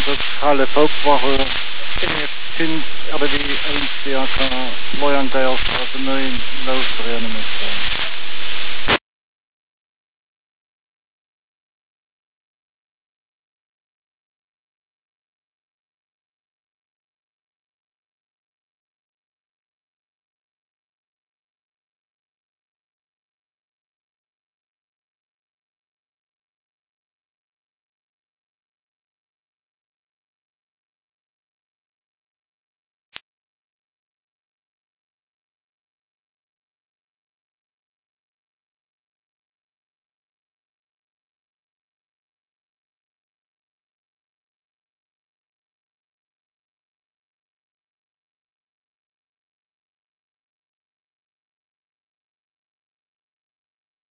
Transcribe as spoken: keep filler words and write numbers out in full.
dat Halle Volkswagen sinds aber die N C A K Loyang Tales als een miljoen luisteren met